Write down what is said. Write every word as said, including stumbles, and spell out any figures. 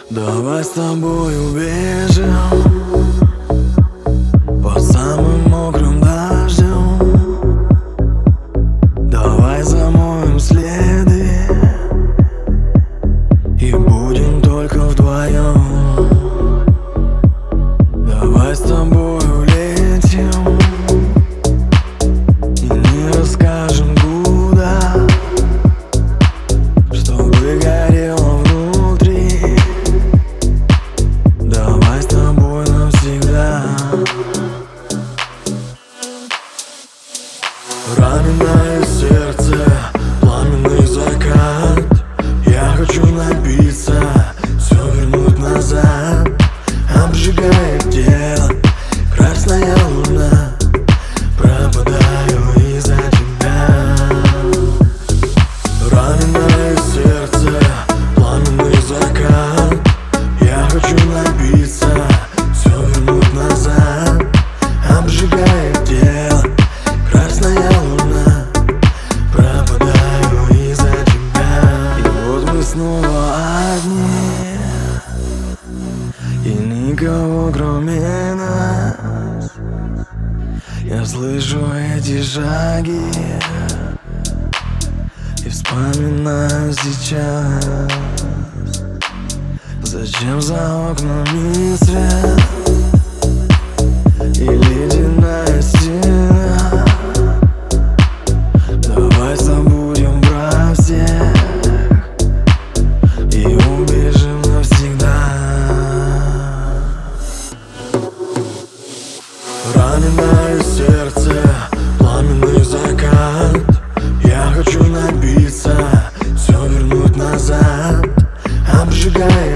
Давай с тобой убежим под самым мокрым дождем. Давай замоем следы и будем только вдвоем. Давай с тобой улетим и не расскажем куда, чтобы горело внутри. Давай с тобой навсегда. Раненое сердце, пламенный закат. Я хочу напиться, все вернуть назад. Обжигает тело красная луна. Пропадаю из-за тебя. Раненое сердце, пламенный закат. Я хочу напиться, все вернуть назад. Обжигает тело красная луна. Пропадаю из-за тебя. И вот мы снова одни, и никого кроме нас. Я слышу эти шаги и вспоминаю сейчас, зачем за окнами свет и ледяная стена. Давай забудем про всех и убежим навсегда. Раненое сердце, пламенный закат. Я хочу напиться, все вернуть назад. Обжигает